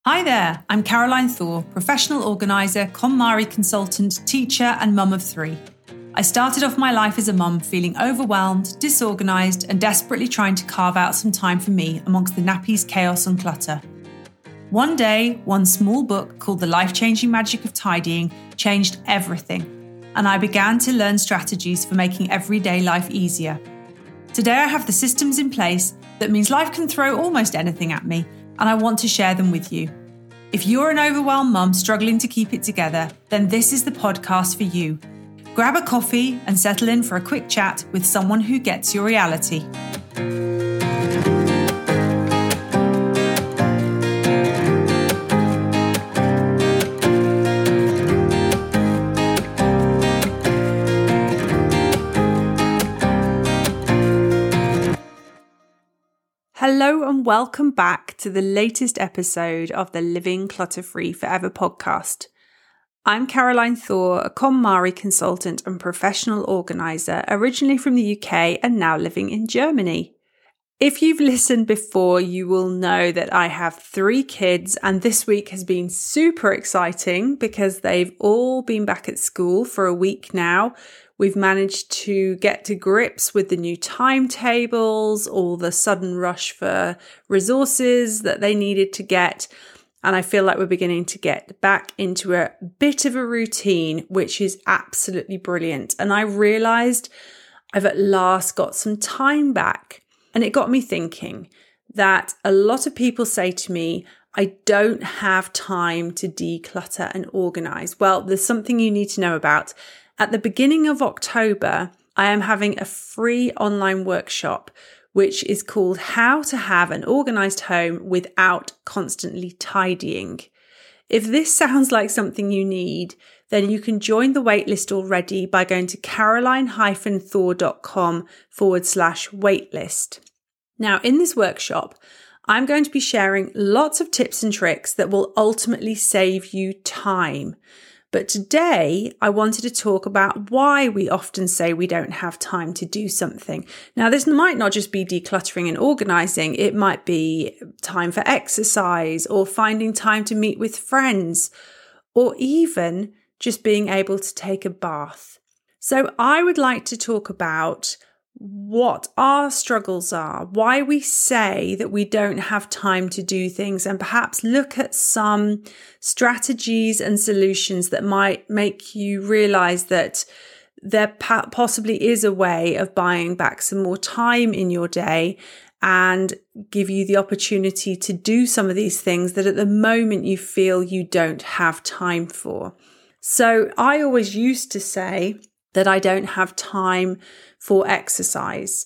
Hi there, I'm Caroline Thor, professional organiser, KonMari consultant, teacher and mum of 3. I started off my life as a mum feeling overwhelmed, disorganised and desperately trying to carve out some time for me amongst the nappies, chaos and clutter. One day, one small book called The Life-Changing Magic of Tidying changed everything, and I began to learn strategies for making everyday life easier. Today I have the systems in place that means life can throw almost anything at me, and I want to share them with you. If you're an overwhelmed mum struggling to keep it together, then this is the podcast for you. Grab a coffee and settle in for a quick chat with someone who gets your reality. Hello and welcome back to the latest episode of the Living Clutter-Free Forever podcast. I'm Caroline Thor, a KonMari consultant and professional organiser, originally from the UK and now living in Germany. If you've listened before, you will know that I have 3 kids, and this week has been super exciting because they've all been back at school for a week now. We've managed to get to grips with the new timetables, all the sudden rush for resources that they needed to get. And I feel like we're beginning to get back into a bit of a routine, which is absolutely brilliant. And I realised I've at last got some time back. And it got me thinking that a lot of people say to me, I don't have time to declutter and organise. Well, there's something you need to know about. At the beginning of October, I am having a free online workshop, which is called How to Have an Organised Home Without Constantly Tidying. If this sounds like something you need, then you can join the waitlist already by going to caroline-thor.com/waitlist. Now, in this workshop, I'm going to be sharing lots of tips and tricks that will ultimately save you time. But today I wanted to talk about why we often say we don't have time to do something. Now, this might not just be decluttering and organising. It might be time for exercise or finding time to meet with friends or even just being able to take a bath. So I would like to talk about what our struggles are, why we say that we don't have time to do things, and perhaps look at some strategies and solutions that might make you realize that there possibly is a way of buying back some more time in your day and give you the opportunity to do some of these things that at the moment you feel you don't have time for. So I always used to say that I don't have time for exercise.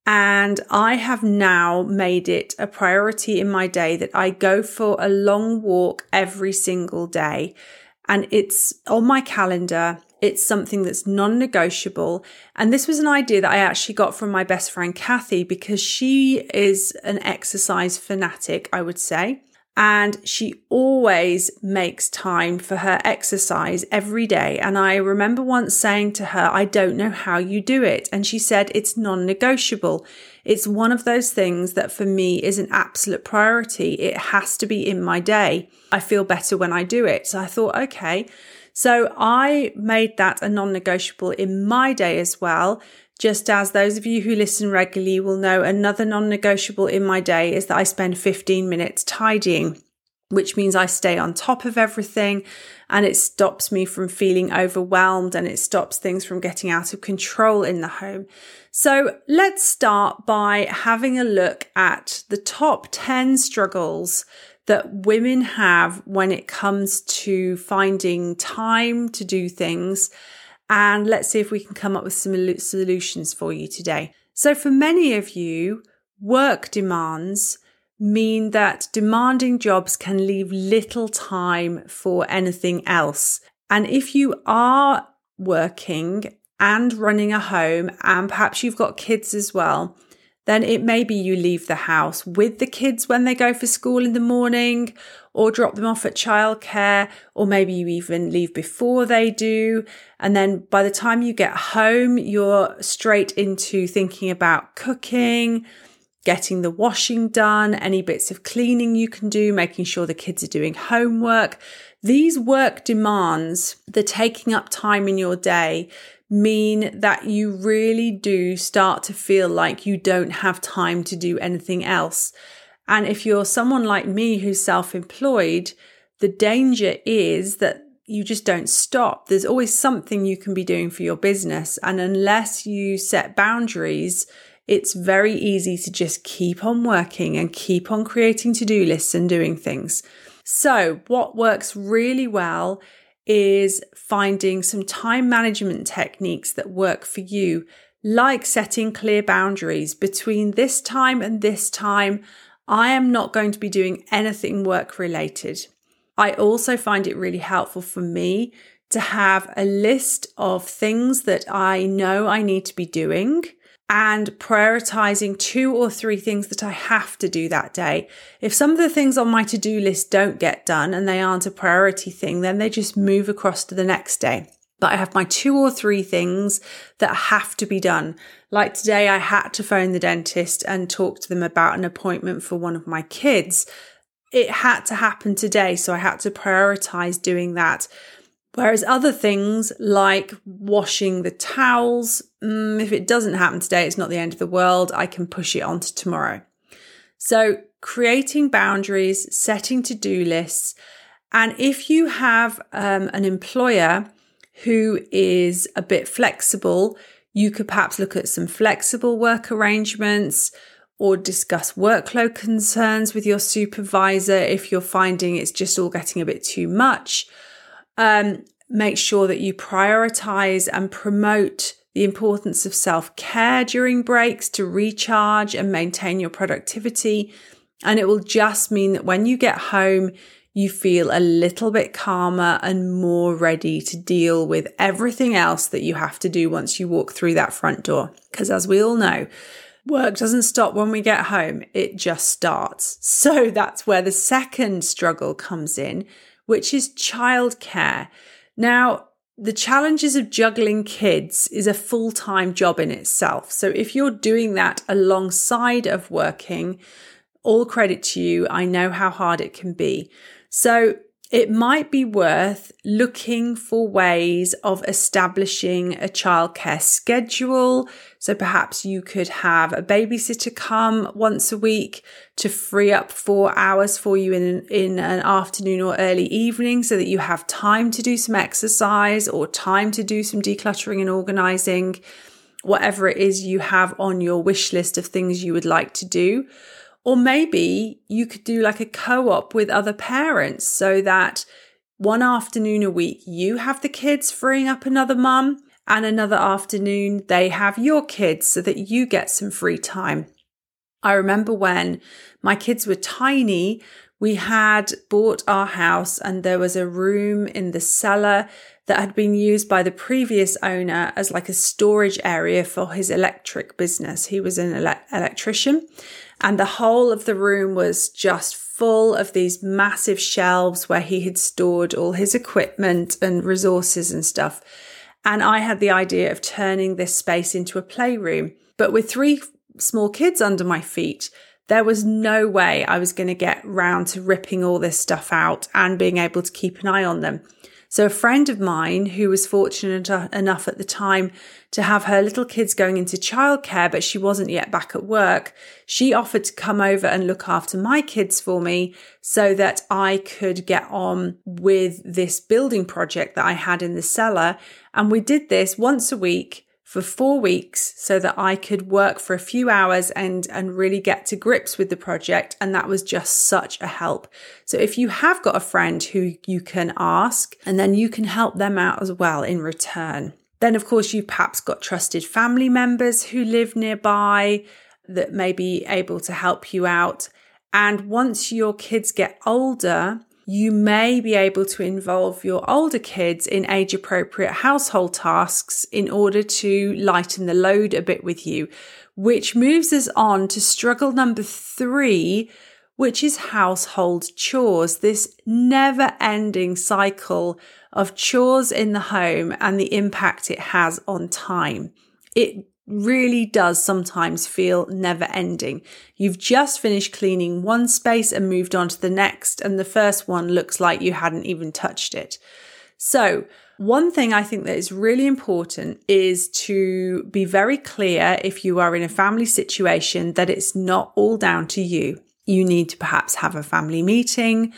And I have now made it a priority in my day that I go for a long walk every single day. And it's on my calendar. It's something that's non-negotiable. And this was an idea that I actually got from my best friend, Kathy, because she is an exercise fanatic, I would say. And she always makes time for her exercise every day. And I remember once saying to her, I don't know how you do it. And she said, it's non-negotiable. It's one of those things that for me is an absolute priority. It has to be in my day. I feel better when I do it. So I thought, okay. So I made that a non-negotiable in my day as well. Just as those of you who listen regularly will know, another non-negotiable in my day is that I spend 15 minutes tidying, which means I stay on top of everything and it stops me from feeling overwhelmed and it stops things from getting out of control in the home. So let's start by having a look at the top 10 struggles that women have when it comes to finding time to do things. And let's see if we can come up with some solutions for you today. So for many of you, work demands mean that demanding jobs can leave little time for anything else. And if you are working and running a home, and perhaps you've got kids as well, then it may be you leave the house with the kids when they go for school in the morning or drop them off at childcare, or maybe you even leave before they do. And then by the time you get home, you're straight into thinking about cooking getting the washing done, any bits of cleaning you can do, making sure the kids are doing homework. These work demands, the taking up time in your day, mean that you really do start to feel like you don't have time to do anything else. And if you're someone like me who's self-employed, the danger is that you just don't stop. There's always something you can be doing for your business. And unless you set boundaries, it's very easy to just keep on working and keep on creating to-do lists and doing things. So what works really well is finding some time management techniques that work for you, like setting clear boundaries between this time and this time. I am not going to be doing anything work related. I also find it really helpful for me to have a list of things that I know I need to be doing and prioritizing 2 or 3 things that I have to do that day. If some of the things on my to-do list don't get done and they aren't a priority thing, then they just move across to the next day. But I have my 2 or 3 things that have to be done. Like today, I had to phone the dentist and talk to them about an appointment for one of my kids. It had to happen today, so I had to prioritize doing that. Whereas other things like washing the towels, if it doesn't happen today, it's not the end of the world. I can push it on to tomorrow. So creating boundaries, setting to-do lists. And if you have an employer who is a bit flexible, you could perhaps look at some flexible work arrangements or discuss workload concerns with your supervisor if you're finding it's just all getting a bit too much. Make sure that you prioritize and promote the importance of self-care during breaks to recharge and maintain your productivity. And it will just mean that when you get home, you feel a little bit calmer and more ready to deal with everything else that you have to do once you walk through that front door. Because as we all know, work doesn't stop when we get home, it just starts. So that's where the second struggle comes in, which is childcare. Now, the challenges of juggling kids is a full-time job in itself. So if you're doing that alongside of working, all credit to you. I know how hard it can be. So it might be worth looking for ways of establishing a childcare schedule. So perhaps you could have a babysitter come once a week to free up 4 hours for you in an afternoon or early evening so that you have time to do some exercise or time to do some decluttering and organizing, whatever it is you have on your wish list of things you would like to do. Or maybe you could do like a co-op with other parents so that one afternoon a week you have the kids freeing up another mum, and another afternoon they have your kids so that you get some free time. I remember when my kids were tiny, we had bought our house and there was a room in the cellar that had been used by the previous owner as like a storage area for his electric business. He was an electrician. And the whole of the room was just full of these massive shelves where he had stored all his equipment and resources and stuff. And I had the idea of turning this space into a playroom. But with 3 small kids under my feet, there was no way I was going to get round to ripping all this stuff out and being able to keep an eye on them. So a friend of mine who was fortunate enough at the time to have her little kids going into childcare, but she wasn't yet back at work, she offered to come over and look after my kids for me so that I could get on with this building project that I had in the cellar. And we did this once a week for 4 weeks so that I could work for a few hours and really get to grips with the project. And that was just such a help. So if you have got a friend who you can ask, and then you can help them out as well in return. Then, of course, you've perhaps got trusted family members who live nearby that may be able to help you out. And once your kids get older, you may be able to involve your older kids in age-appropriate household tasks in order to lighten the load a bit with you, which moves us on to struggle number 3, which is household chores, this never-ending cycle of chores in the home and the impact it has on time. It really does sometimes feel never ending. You've just finished cleaning one space and moved on to the next, and the first one looks like you hadn't even touched it. So one thing I think that is really important is to be very clear if you are in a family situation that it's not all down to you. You need to perhaps have a family meeting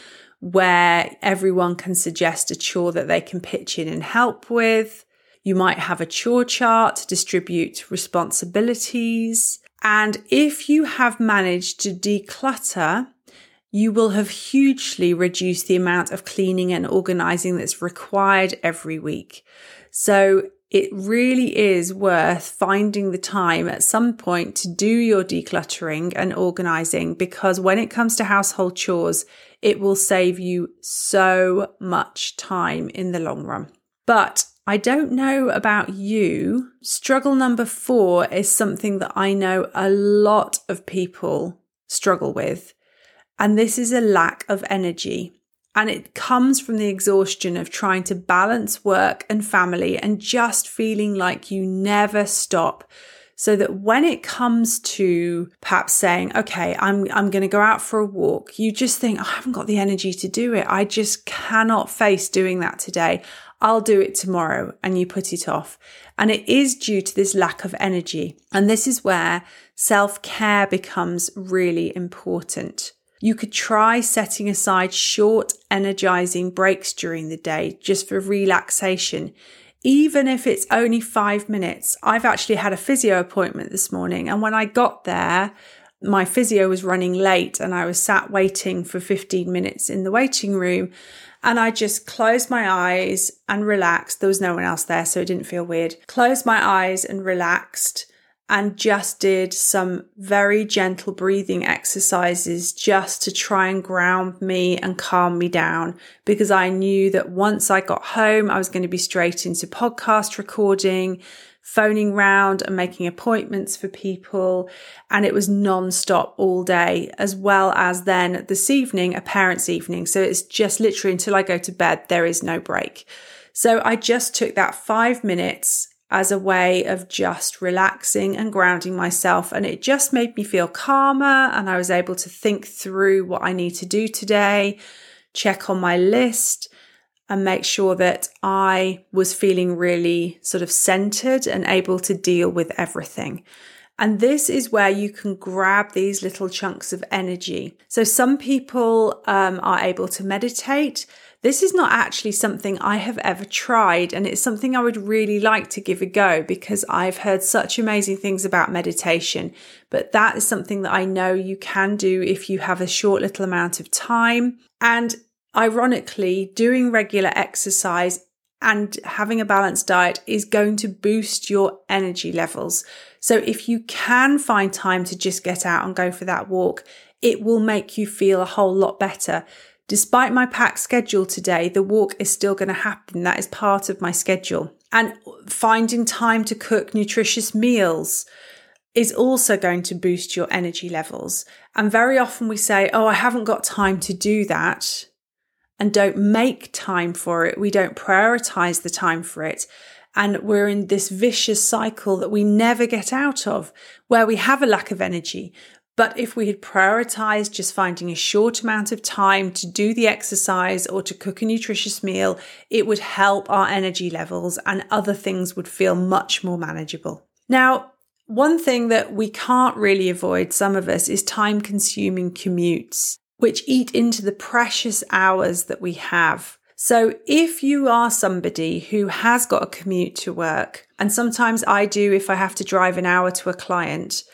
where everyone can suggest a chore that they can pitch in and help with. You might have a chore chart to distribute responsibilities. And if you have managed to declutter, you will have hugely reduced the amount of cleaning and organizing that's required every week. So it really is worth finding the time at some point to do your decluttering and organizing, because when it comes to household chores, it will save you so much time in the long run. But I don't know about you. Struggle number 4 is something that I know a lot of people struggle with. And this is a lack of energy. And it comes from the exhaustion of trying to balance work and family and just feeling like you never stop. So that when it comes to perhaps saying, okay, I'm going to go out for a walk, you just think, I haven't got the energy to do it. I just cannot face doing that today. I'll do it tomorrow, and you put it off. And it is due to this lack of energy. And this is where self-care becomes really important. You could try setting aside short, energizing breaks during the day just for relaxation. Even if it's only 5 minutes. I've actually had a physio appointment this morning, and when I got there, my physio was running late and I was sat waiting for 15 minutes in the waiting room, and I just closed my eyes and relaxed. There was no one else there, so it didn't feel weird. Closed my eyes and relaxed and just did some very gentle breathing exercises just to try and ground me and calm me down, because I knew that once I got home, I was going to be straight into podcast recording, phoning round and making appointments for people. And it was non-stop all day, as well as then this evening, a parents' evening. So it's just literally until I go to bed, there is no break. So I just took that 5 minutes as a way of just relaxing and grounding myself. And it just made me feel calmer, and I was able to think through what I need to do today, check on my list, and make sure that I was feeling really sort of centered and able to deal with everything. And this is where you can grab these little chunks of energy. So some people are able to meditate. This is not actually something I have ever tried, and it's something I would really like to give a go because I've heard such amazing things about meditation. But that is something that I know you can do if you have a short little amount of time. And ironically, doing regular exercise and having a balanced diet is going to boost your energy levels. So if you can find time to just get out and go for that walk, it will make you feel a whole lot better. Despite my packed schedule today, the walk is still going to happen. That is part of my schedule. And finding time to cook nutritious meals is also going to boost your energy levels. And very often we say, oh, I haven't got time to do that, and don't make time for it. We don't prioritize the time for it. And we're in this vicious cycle that we never get out of, where we have a lack of energy. But if we had prioritized just finding a short amount of time to do the exercise or to cook a nutritious meal, it would help our energy levels and other things would feel much more manageable. Now, one thing that we can't really avoid, some of us, is time-consuming commutes, which eat into the precious hours that we have. So if you are somebody who has got a commute to work, and sometimes I do if I have to drive an hour to a client,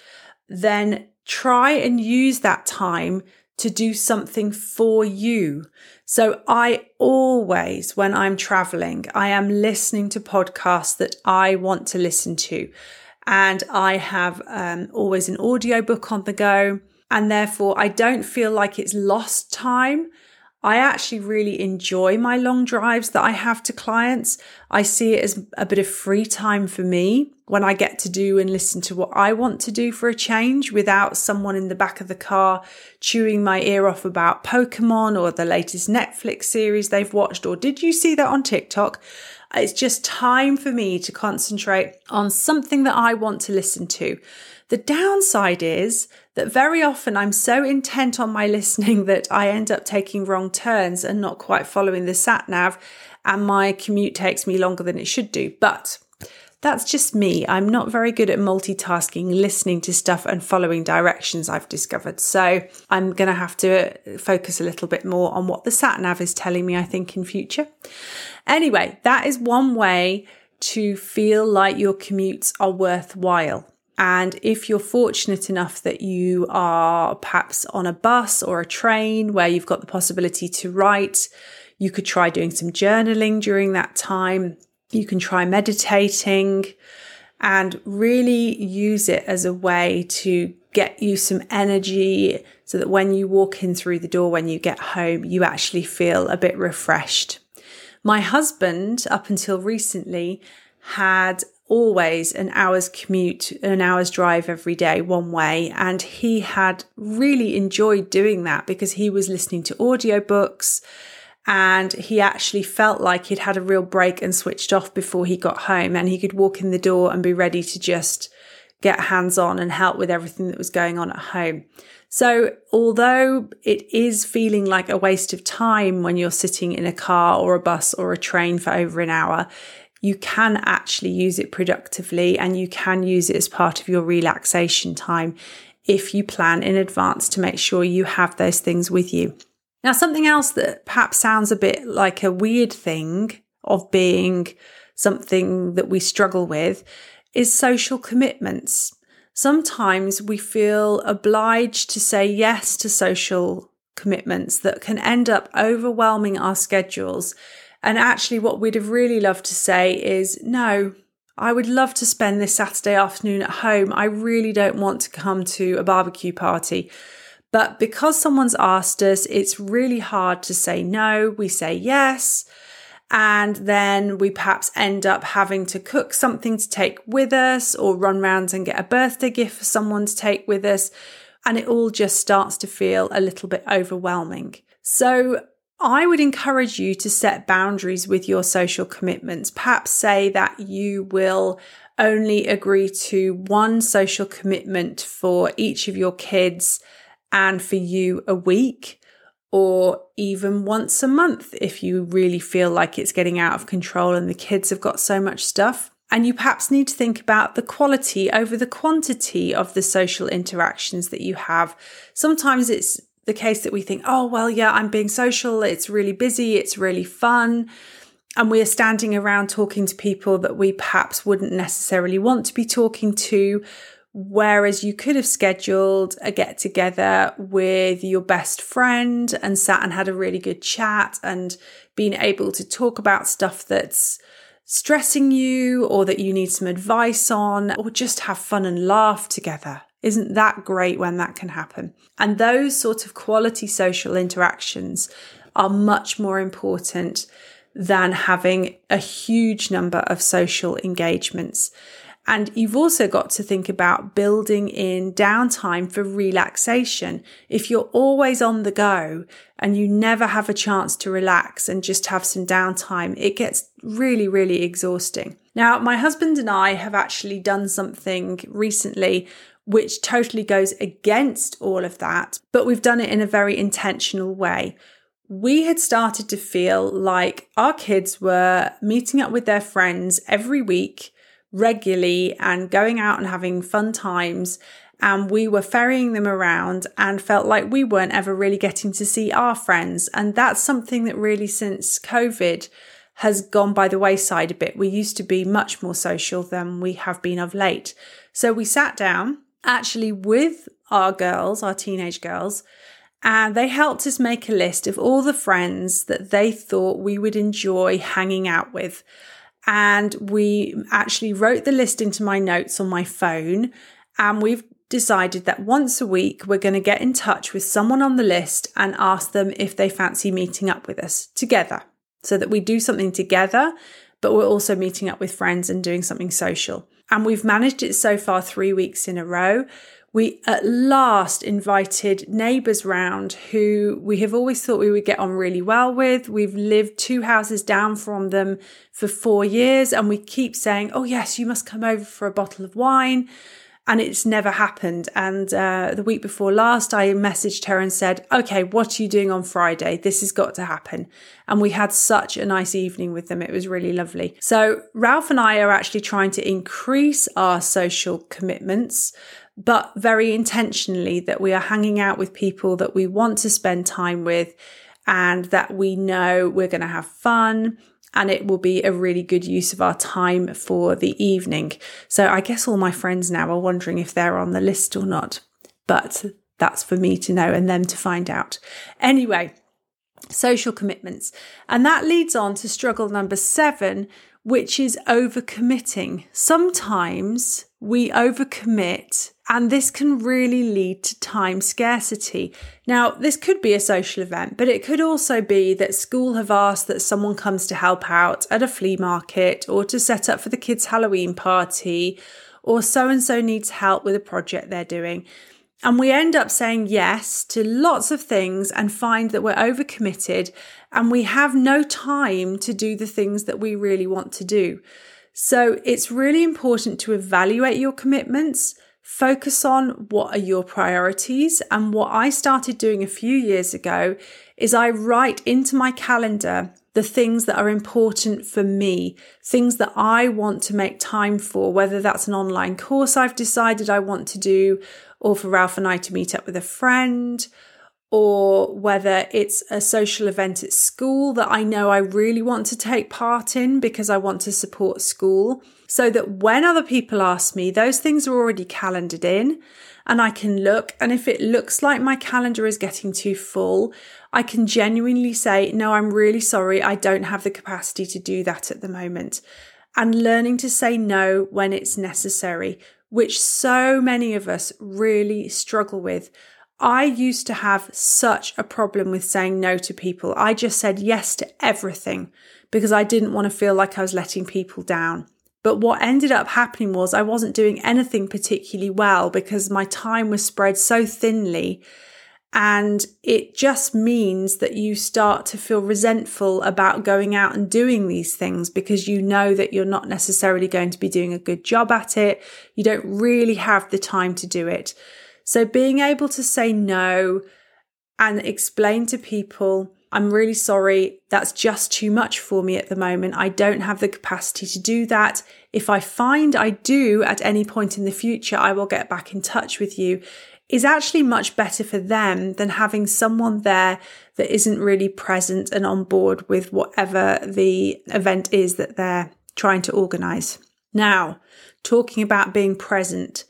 then try and use that time to do something for you. So I always, when I'm traveling, I am listening to podcasts that I want to listen to. And I have always an audiobook on the go. And therefore, I don't feel like it's lost time. I actually really enjoy my long drives that I have to clients. I see it as a bit of free time for me when I get to do and listen to what I want to do for a change without someone in the back of the car chewing my ear off about Pokemon or the latest Netflix series they've watched, or did you see that on TikTok? It's just time for me to concentrate on something that I want to listen to. The downside is that very often I'm so intent on my listening that I end up taking wrong turns and not quite following the sat nav, and my commute takes me longer than it should do. But that's just me. I'm not very good at multitasking, listening to stuff and following directions, I've discovered. So I'm going to have to focus a little bit more on what the sat nav is telling me, I think, in future. Anyway, that is one way to feel like your commutes are worthwhile. And if you're fortunate enough that you are perhaps on a bus or a train where you've got the possibility to write, you could try doing some journaling during that time. You can try meditating and really use it as a way to get you some energy so that when you walk in through the door, when you get home, you actually feel a bit refreshed. My husband, up until recently, had always an hour's commute, an hour's drive every day, one way. And he had really enjoyed doing that because he was listening to audiobooks and he actually felt like he'd had a real break and switched off before he got home, and he could walk in the door and be ready to just get hands on and help with everything that was going on at home. So although it is feeling like a waste of time when you're sitting in a car or a bus or a train for over an hour, you can actually use it productively and you can use it as part of your relaxation time if you plan in advance to make sure you have those things with you. Now, something else that perhaps sounds a bit like a weird thing of being something that we struggle with is social commitments. Sometimes we feel obliged to say yes to social commitments that can end up overwhelming our schedules. And actually what we'd have really loved to say is, no, I would love to spend this Saturday afternoon at home. I really don't want to come to a barbecue party. But because someone's asked us, it's really hard to say no. We say yes. And then we perhaps end up having to cook something to take with us or run round and get a birthday gift for someone to take with us. And it all just starts to feel a little bit overwhelming. So I would encourage you to set boundaries with your social commitments. Perhaps say that you will only agree to one social commitment for each of your kids and for you a week, or even once a month if you really feel like it's getting out of control and the kids have got so much stuff. And you perhaps need to think about the quality over the quantity of the social interactions that you have. Sometimes it's the case that we think, oh, well, yeah, I'm being social. It's really busy. It's really fun. And we're standing around talking to people that we perhaps wouldn't necessarily want to be talking to. Whereas you could have scheduled a get together with your best friend and sat and had a really good chat and been able to talk about stuff that's stressing you or that you need some advice on, or just have fun and laugh together. Isn't that great when that can happen? And those sort of quality social interactions are much more important than having a huge number of social engagements. And you've also got to think about building in downtime for relaxation. If you're always on the go and you never have a chance to relax and just have some downtime, it gets really, really exhausting. Now, my husband and I have actually done something recently which totally goes against all of that, but we've done it in a very intentional way. We had started to feel like our kids were meeting up with their friends every week regularly and going out and having fun times, and we were ferrying them around and felt like we weren't ever really getting to see our friends. And that's something that really, since COVID, has gone by the wayside a bit. We used to be much more social than we have been of late. So we sat down actually with our girls, our teenage girls, and they helped us make a list of all the friends that they thought we would enjoy hanging out with. And we actually wrote the list into my notes on my phone, and we've decided that once a week, we're going to get in touch with someone on the list and ask them if they fancy meeting up with us together, so that we do something together, but we're also meeting up with friends and doing something social. And we've managed it so far 3 weeks in a row. We at last invited neighbours round who we have always thought we would get on really well with. We've lived 2 houses down from them for 4 years, and we keep saying, oh yes, you must come over for a bottle of wine. And it's never happened. And the week before last, I messaged her and said, okay, what are you doing on Friday? This has got to happen. And we had such a nice evening with them. It was really lovely. So Ralph and I are actually trying to increase our social commitments, but very intentionally, that we are hanging out with people that we want to spend time with and that we know we're going to have fun. And it will be a really good use of our time for the evening. So I guess all my friends now are wondering if they're on the list or not. But that's for me to know and them to find out. Anyway, social commitments. And that leads on to struggle number 7, which is overcommitting. Sometimes we overcommit, and this can really lead to time scarcity. Now, this could be a social event, but it could also be that school have asked that someone comes to help out at a flea market or to set up for the kids' Halloween party, or so-and-so needs help with a project they're doing. And we end up saying yes to lots of things and find that we're overcommitted and we have no time to do the things that we really want to do. So it's really important to evaluate your commitments, focus on what are your priorities. And what I started doing a few years ago is I write into my calendar the things that are important for me, things that I want to make time for, whether that's an online course I've decided I want to do, or for Ralph and I to meet up with a friend, or whether it's a social event at school that I know I really want to take part in because I want to support school, so that when other people ask me, those things are already calendared in and I can look. And if it looks like my calendar is getting too full, I can genuinely say, no, I'm really sorry. I don't have the capacity to do that at the moment. And learning to say no when it's necessary, which so many of us really struggle with. I used to have such a problem with saying no to people. I just said yes to everything because I didn't want to feel like I was letting people down. But what ended up happening was I wasn't doing anything particularly well because my time was spread so thinly. And it just means that you start to feel resentful about going out and doing these things because you know that you're not necessarily going to be doing a good job at it. You don't really have the time to do it. So being able to say no and explain to people, I'm really sorry, that's just too much for me at the moment. I don't have the capacity to do that. If I find I do at any point in the future, I will get back in touch with you, is actually much better for them than having someone there that isn't really present and on board with whatever the event is that they're trying to organise. Now, talking about being present,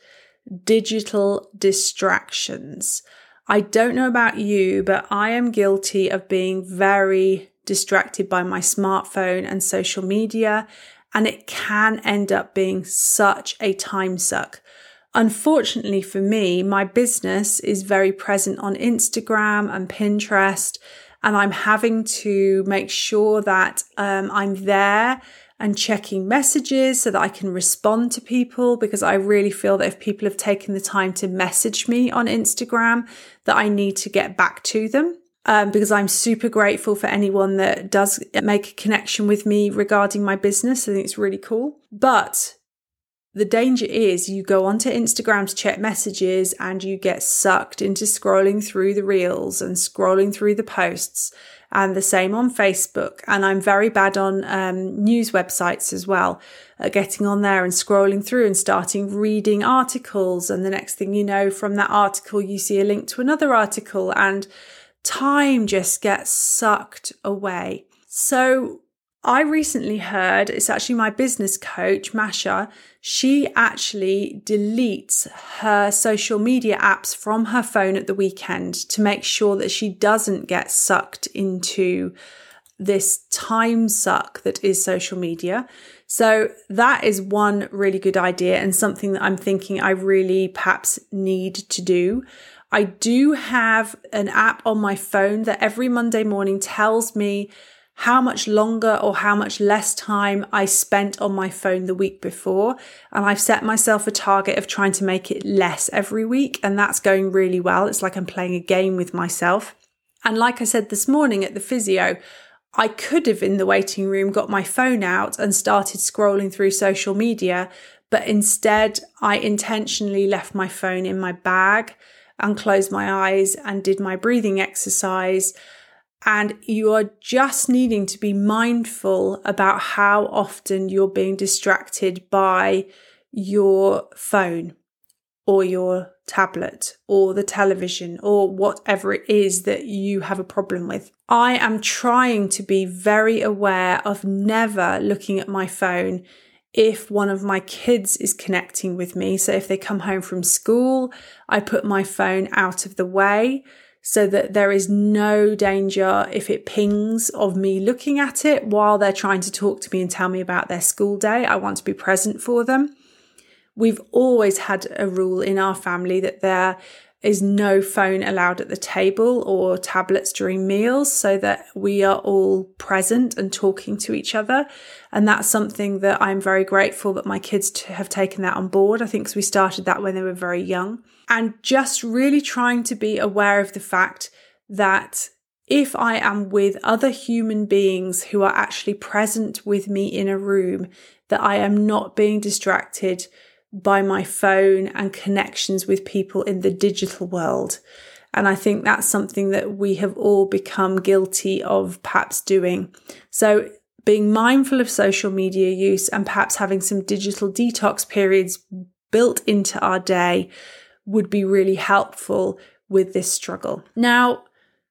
digital distractions. I don't know about you, but I am guilty of being very distracted by my smartphone and social media, and it can end up being such a time suck. Unfortunately for me, my business is very present on Instagram and Pinterest, and I'm having to make sure that I'm there and checking messages so that I can respond to people, because I really feel that if people have taken the time to message me on Instagram, that I need to get back to them. Because I'm super grateful for anyone that does make a connection with me regarding my business. I think it's really cool. But the danger is you go onto Instagram to check messages and you get sucked into scrolling through the reels and scrolling through the posts, and the same on Facebook. And I'm very bad on news websites as well, getting on there and scrolling through and starting reading articles. And the next thing you know, from that article, you see a link to another article and time just gets sucked away. So I recently heard, it's actually my business coach, Masha, she actually deletes her social media apps from her phone at the weekend to make sure that she doesn't get sucked into this time suck that is social media. So that is one really good idea and something that I'm thinking I really perhaps need to do. I do have an app on my phone that every Monday morning tells me how much longer or how much less time I spent on my phone the week before. And I've set myself a target of trying to make it less every week. And that's going really well. It's like I'm playing a game with myself. And like I said this morning at the physio, I could have in the waiting room got my phone out and started scrolling through social media. But instead, I intentionally left my phone in my bag and closed my eyes and did my breathing exercise. And you are just needing to be mindful about how often you're being distracted by your phone or your tablet or the television or whatever it is that you have a problem with. I am trying to be very aware of never looking at my phone if one of my kids is connecting with me. So if they come home from school, I put my phone out of the way, so that there is no danger if it pings of me looking at it while they're trying to talk to me and tell me about their school day. I want to be present for them. We've always had a rule in our family that there is no phone allowed at the table or tablets during meals, so that we are all present and talking to each other. And that's something that I'm very grateful that my kids have taken that on board. I think 'cause we started that when they were very young. And just really trying to be aware of the fact that if I am with other human beings who are actually present with me in a room, that I am not being distracted by my phone and connections with people in the digital world. And I think that's something that we have all become guilty of perhaps doing. So being mindful of social media use and perhaps having some digital detox periods built into our day would be really helpful with this struggle. Now,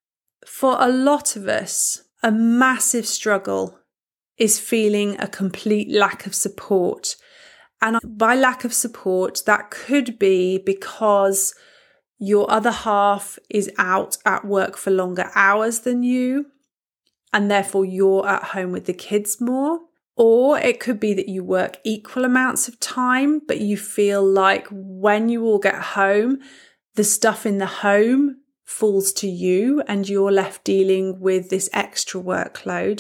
for a lot of us, a massive struggle is feeling a complete lack of support. And by lack of support, that could be because your other half is out at work for longer hours than you, and therefore you're at home with the kids more. Or it could be that you work equal amounts of time, but you feel like when you all get home, the stuff in the home falls to you and you're left dealing with this extra workload.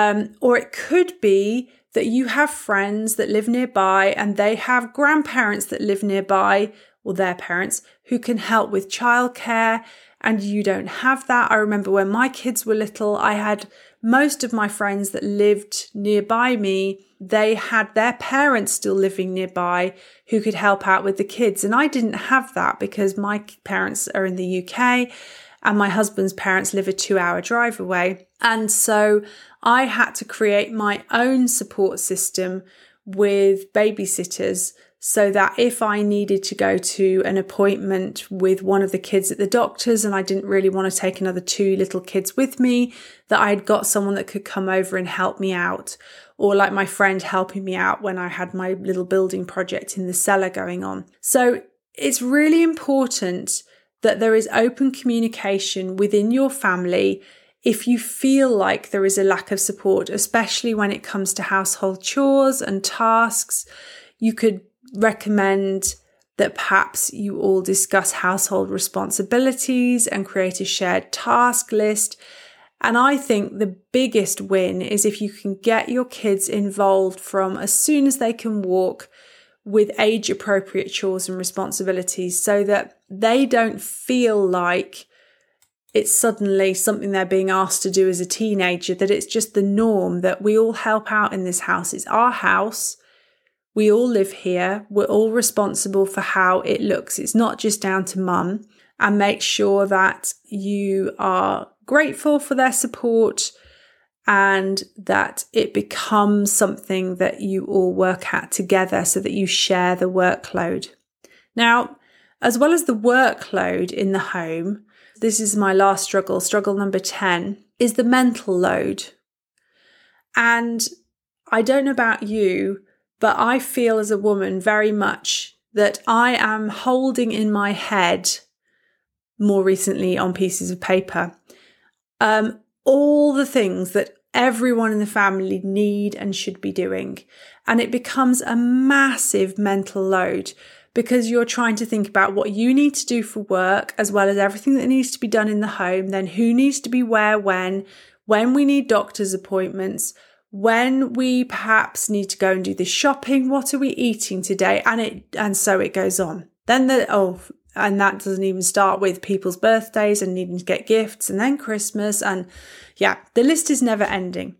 Or it could be that you have friends that live nearby and they have grandparents that live nearby, or their parents, who can help with childcare, and you don't have that. I remember when my kids were little, I had most of my friends that lived nearby me, they had their parents still living nearby who could help out with the kids. And I didn't have that because my parents are in the UK and my husband's parents live a 2-hour drive away. And so I had to create my own support system with babysitters, so that if I needed to go to an appointment with one of the kids at the doctor's and I didn't really want to take another 2 little kids with me, that I had got someone that could come over and help me out. Or like my friend helping me out when I had my little building project in the cellar going on. So it's really important that there is open communication within your family if you feel like there is a lack of support, especially when it comes to household chores and tasks. You could recommend that perhaps you all discuss household responsibilities and create a shared task list. And I think the biggest win is if you can get your kids involved from as soon as they can walk with age appropriate chores and responsibilities, so that they don't feel like it's suddenly something they're being asked to do as a teenager, that it's just the norm, that we all help out in this house. It's our house. We all live here. We're all responsible for how it looks. It's not just down to mum. And make sure that you are grateful for their support and that it becomes something that you all work at together, so that you share the workload. Now, as well as the workload in the home, this is my last struggle number 10, is the mental load. And I don't know about you, but I feel as a woman very much that I am holding in my head, more recently on pieces of paper, all the things that everyone in the family need and should be doing. And it becomes a massive mental load because you're trying to think about what you need to do for work, as well as everything that needs to be done in the home, then who needs to be where, when we need doctor's appointments, when we perhaps need to go and do the shopping, what are we eating today? And so it goes on. Then and that doesn't even start with people's birthdays and needing to get gifts, and then Christmas. And yeah, the list is never ending.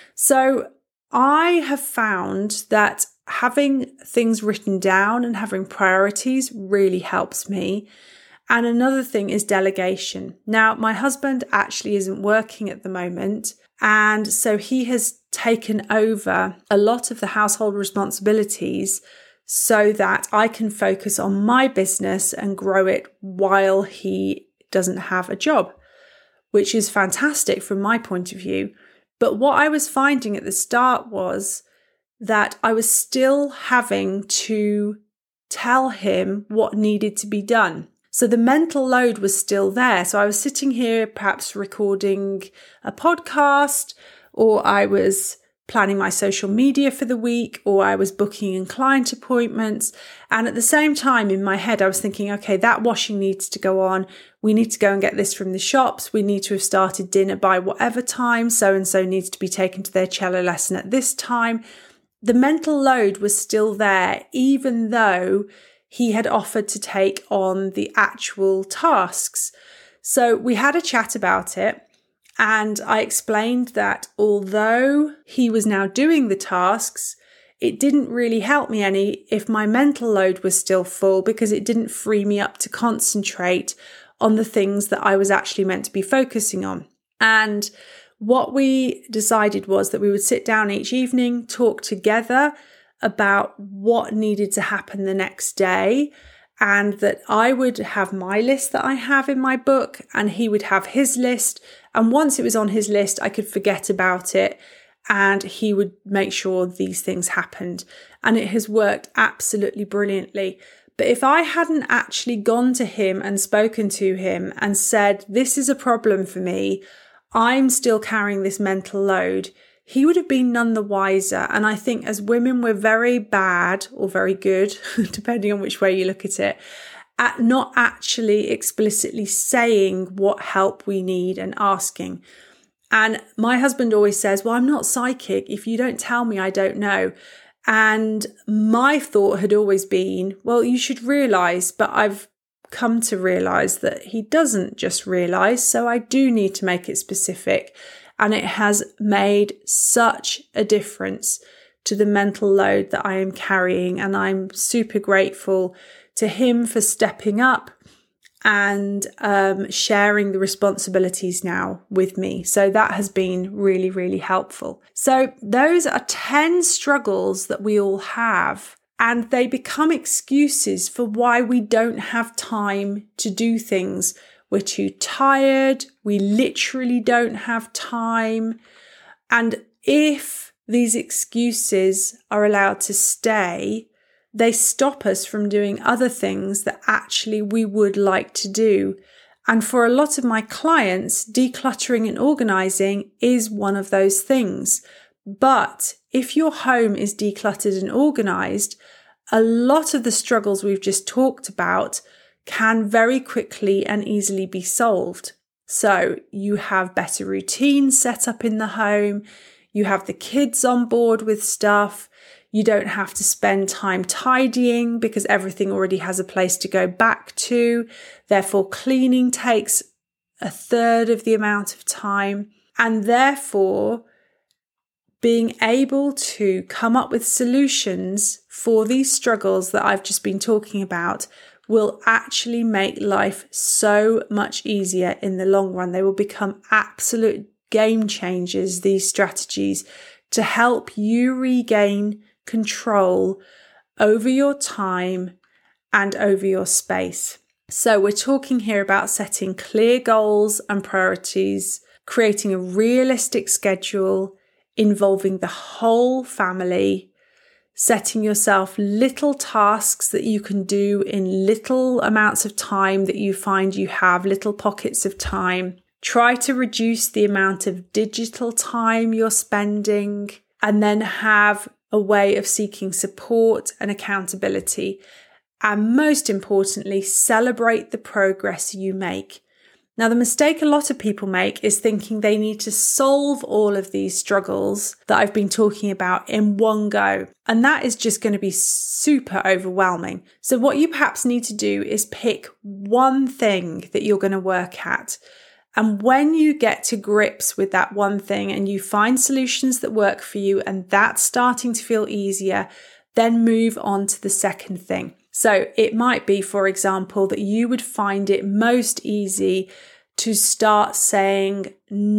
So I have found that having things written down and having priorities really helps me. And another thing is delegation. Now, my husband actually isn't working at the moment, and so he has taken over a lot of the household responsibilities so that I can focus on my business and grow it while he doesn't have a job, which is fantastic from my point of view. But what I was finding at the start was that I was still having to tell him what needed to be done. So the mental load was still there. So I was sitting here perhaps recording a podcast, or I was planning my social media for the week, or I was booking in client appointments. And at the same time in my head, I was thinking, okay, that washing needs to go on. We need to go and get this from the shops. We need to have started dinner by whatever time. So-and-so needs to be taken to their cello lesson at this time. The mental load was still there, even though he had offered to take on the actual tasks. So we had a chat about it. And I explained that although he was now doing the tasks, it didn't really help me any if my mental load was still full, because it didn't free me up to concentrate on the things that I was actually meant to be focusing on. And what we decided was that we would sit down each evening, talk together about what needed to happen the next day, and that I would have my list that I have in my book and he would have his list. And once it was on his list, I could forget about it and he would make sure these things happened. And it has worked absolutely brilliantly. But if I hadn't actually gone to him and spoken to him and said, this is a problem for me, I'm still carrying this mental load, he would have been none the wiser. And I think as women, we're very bad or very good, depending on which way you look at it, at not actually explicitly saying what help we need and asking. And my husband always says, well, I'm not psychic. If you don't tell me, I don't know. And my thought had always been, well, you should realise, but I've come to realise that he doesn't just realise. So I do need to make it specific. And it has made such a difference to the mental load that I am carrying. And I'm super grateful to him for stepping up and sharing the responsibilities now with me. So that has been really, really helpful. So those are 10 struggles that we all have, and they become excuses for why we don't have time to do things. We're too tired. We literally don't have time. And if these excuses are allowed to stay, they stop us from doing other things that actually we would like to do. And for a lot of my clients, decluttering and organizing is one of those things. But if your home is decluttered and organized, a lot of the struggles we've just talked about can very quickly and easily be solved. So you have better routines set up in the home. You have the kids on board with stuff. You don't have to spend time tidying because everything already has a place to go back to. Therefore, cleaning takes a third of the amount of time. And therefore, being able to come up with solutions for these struggles that I've just been talking about will actually make life so much easier in the long run. They will become absolute game changers, these strategies, to help you regain control over your time and over your space. So we're talking here about setting clear goals and priorities, creating a realistic schedule involving the whole family, setting yourself little tasks that you can do in little amounts of time that you find you have, little pockets of time, Try to reduce the amount of digital time you're spending, and then have a way of seeking support and accountability. And most importantly, celebrate the progress you make. Now, the mistake a lot of people make is thinking they need to solve all of these struggles that I've been talking about in one go. And that is just going to be super overwhelming. So what you perhaps need to do is pick one thing that you're going to work at. And when you get to grips with that one thing and you find solutions that work for you and that's starting to feel easier, then move on to the second thing. So it might be, for example, that you would find it most easy to start saying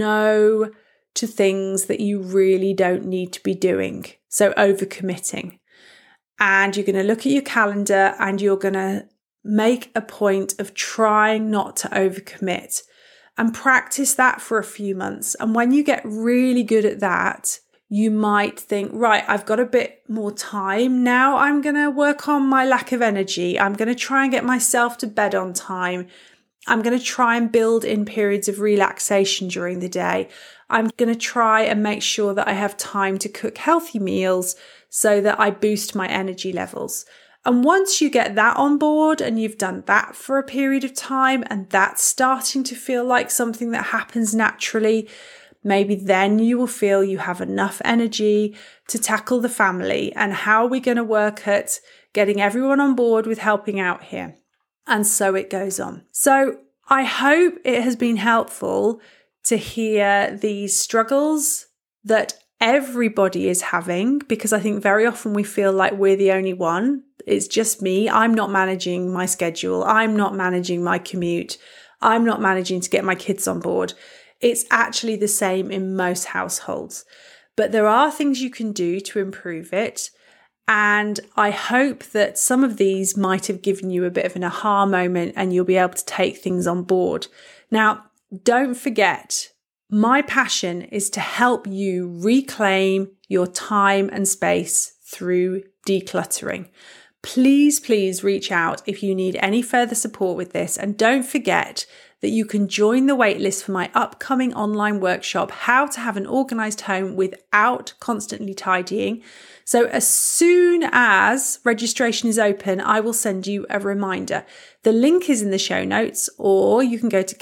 no to things that you really don't need to be doing. So overcommitting. And you're going to look at your calendar and you're going to make a point of trying not to overcommit and practice that for a few months. And when you get really good at that, you might think, right, I've got a bit more time. Now I'm going to work on my lack of energy. I'm going to try and get myself to bed on time. I'm going to try and build in periods of relaxation during the day. I'm going to try and make sure that I have time to cook healthy meals so that I boost my energy levels. And once you get that on board and you've done that for a period of time and that's starting to feel like something that happens naturally, maybe then you will feel you have enough energy to tackle the family. And how are we going to work at getting everyone on board with helping out here? And so it goes on. So I hope it has been helpful to hear these struggles that everybody is having, because I think very often we feel like we're the only one. It's just me. I'm not managing my schedule. I'm not managing my commute. I'm not managing to get my kids on board. It's actually the same in most households. But there are things you can do to improve it. And I hope that some of these might have given you a bit of an aha moment and you'll be able to take things on board. Now, don't forget, my passion is to help you reclaim your time and space through decluttering. Please reach out if you need any further support with this. And don't forget that you can join the waitlist for my upcoming online workshop, How to Have an Organised Home Without Constantly Tidying. So as soon as registration is open, I will send you a reminder. The link is in the show notes, or you can go to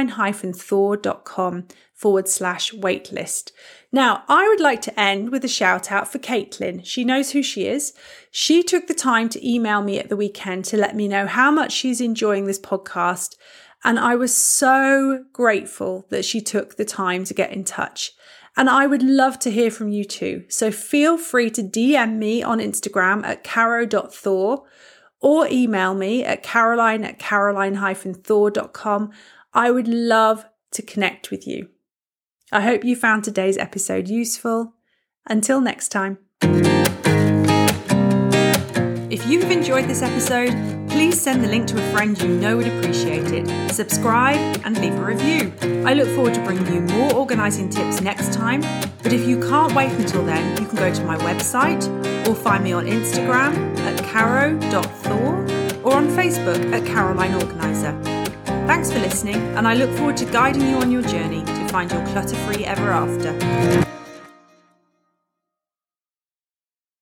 caroline-thor.com/waitlist. Now, I would like to end with a shout out for Caitlin. She knows who she is. She took the time to email me at the weekend to let me know how much she's enjoying this podcast. And I was so grateful that she took the time to get in touch. And I would love to hear from you too. So feel free to DM me on Instagram at caro.thor or email me at caroline@caroline-thor.com. I would love to connect with you. I hope you found today's episode useful. Until next time. If you have enjoyed this episode, please send the link to a friend you know would appreciate it. Subscribe and leave a review. I look forward to bringing you more organising tips next time. But if you can't wait until then, you can go to my website or find me on Instagram at caro.thor or on Facebook at Caroline Organiser. Thanks for listening, and I look forward to guiding you on your journey to find your clutter-free ever after.